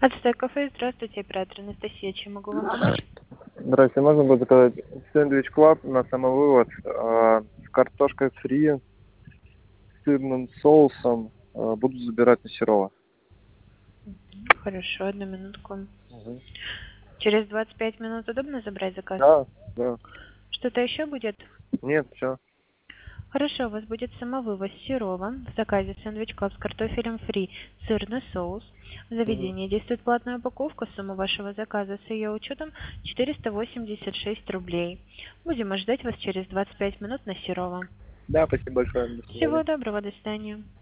Отстой кафе, здравствуйте, оператор Анастасия, чем могу вам помочь? Здравствуйте, можно было заказать сэндвич клаб на самовывод с картошкой фри, с сырным соусом. Буду забирать на Серова. Хорошо, одну минутку. Мгм. Через 25 минут удобно забрать заказ? Да, да. Что-то еще будет? Нет, все. Хорошо, у вас будет самовывоз Серова в заказе сэндвич клаб с картофелем фри, сырный соус. В заведении действует платная упаковка, сумма вашего заказа с ее учетом 486 рублей. Будем ждать вас через 25 минут на Серова. Да, спасибо большое. До Всего свидания. доброго, до свидания.